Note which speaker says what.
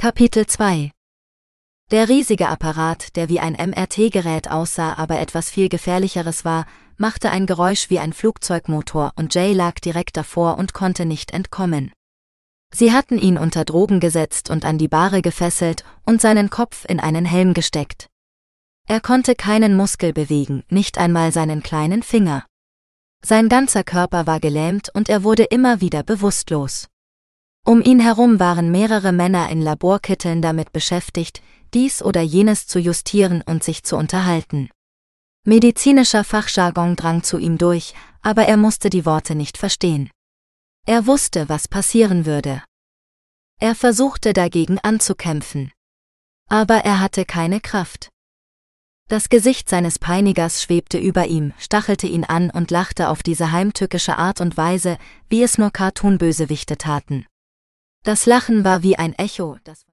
Speaker 1: Kapitel 2. Der riesige Apparat, der wie ein MRT-Gerät aussah, aber etwas viel Gefährlicheres war, machte ein Geräusch wie ein Flugzeugmotor und Jay lag direkt davor und konnte nicht entkommen. Sie hatten ihn unter Drogen gesetzt und an die Bahre gefesselt und seinen Kopf in einen Helm gesteckt. Er konnte keinen Muskel bewegen, nicht einmal seinen kleinen Finger. Sein ganzer Körper war gelähmt und er wurde immer wieder bewusstlos. Um ihn herum waren mehrere Männer in Laborkitteln damit beschäftigt, dies oder jenes zu justieren und sich zu unterhalten. Medizinischer Fachjargon drang zu ihm durch, aber er musste die Worte nicht verstehen. Er wusste, was passieren würde. Er versuchte dagegen anzukämpfen. Aber er hatte keine Kraft. Das Gesicht seines Peinigers schwebte über ihm, stachelte ihn an und lachte auf diese heimtückische Art und Weise, wie es nur Cartoon-Bösewichte taten. Das Lachen war wie ein Echo, das